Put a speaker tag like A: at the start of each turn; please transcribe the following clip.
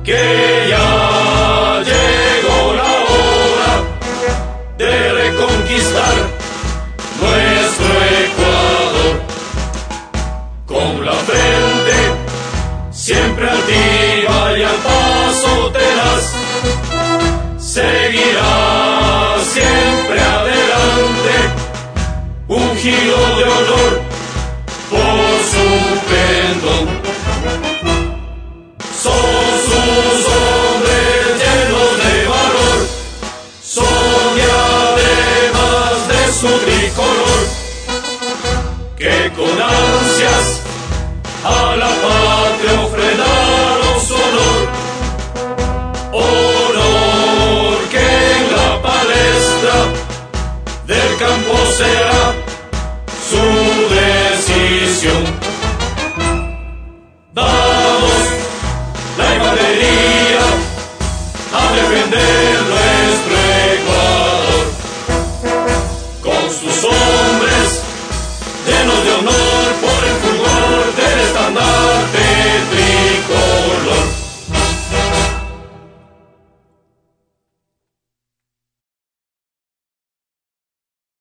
A: que ya llegó la hora de reconquistar nuestro Ecuador. Con la frente siempre altiva y al paso tenaz, seguirá siempre adelante, ungido de honor por su pendón. Son sus hombres llenos de valor, son diademas de su tricolor, que con ansias a la patria ofrendaron su honor. Honor que en la palestra del campo será su decisión. Vamos, la infantería, a defender